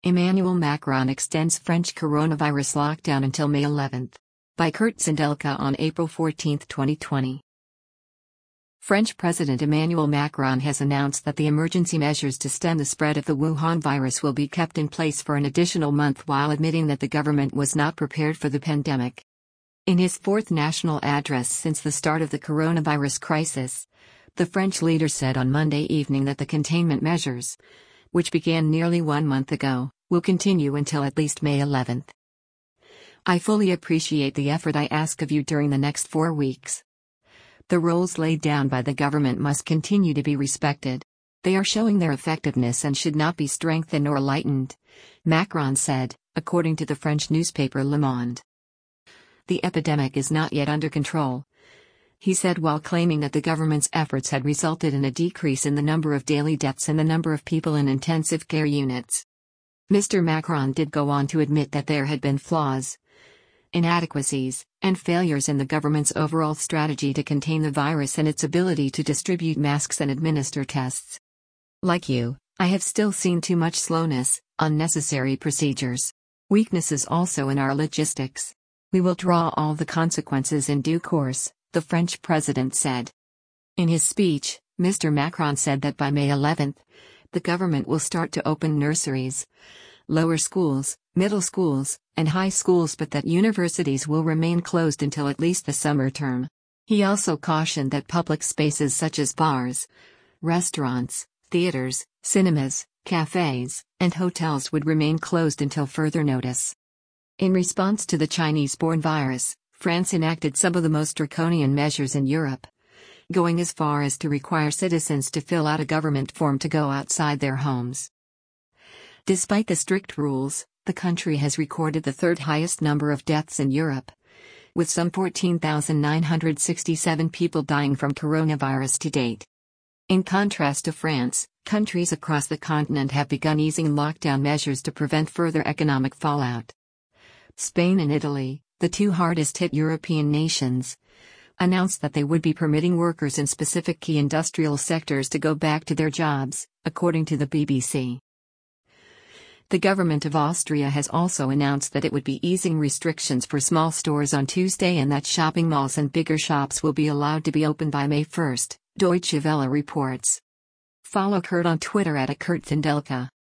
Emmanuel Macron extends French coronavirus lockdown until May 11. By Kurt Zindelka on April 14, 2020. French President Emmanuel Macron has announced that the emergency measures to stem the spread of the Wuhan virus will be kept in place for an additional month, while admitting that the government was not prepared for the pandemic. In his fourth national address since the start of the coronavirus crisis, the French leader said on Monday evening that the containment measures, which began nearly 1 month ago, will continue until at least May 11. I fully appreciate the effort I ask of you during the next 4 weeks. The rules laid down by the government must continue to be respected. They are showing their effectiveness and should not be strengthened or lightened, Macron said, according to the French newspaper Le Monde. The epidemic is not yet under control, he said, while claiming that the government's efforts had resulted in a decrease in the number of daily deaths and the number of people in intensive care units. Mr. Macron did go on to admit that there had been flaws, inadequacies, and failures in the government's overall strategy to contain the virus and its ability to distribute masks and administer tests. Like you, I have still seen too much slowness, unnecessary procedures, weaknesses also in our logistics. We will draw all the consequences in due course, the French president said. In his speech, Mr. Macron said that by May 11, the government will start to open nurseries, lower schools, middle schools, and high schools, but that universities will remain closed until at least the summer term. He also cautioned that public spaces such as bars, restaurants, theaters, cinemas, cafes, and hotels would remain closed until further notice. In response to the Chinese-borne virus, France enacted some of the most draconian measures in Europe, going as far as to require citizens to fill out a government form to go outside their homes. Despite the strict rules, the country has recorded the third highest number of deaths in Europe, with some 14,967 people dying from coronavirus to date. In contrast to France, countries across the continent have begun easing lockdown measures to prevent further economic fallout. Spain and Italy, the two hardest-hit European nations, announced that they would be permitting workers in specific key industrial sectors to go back to their jobs, according to the BBC. The government of Austria has also announced that it would be easing restrictions for small stores on Tuesday and that shopping malls and bigger shops will be allowed to be open by May 1, Deutsche Welle reports. Follow Kurt on Twitter @KurtZindelka.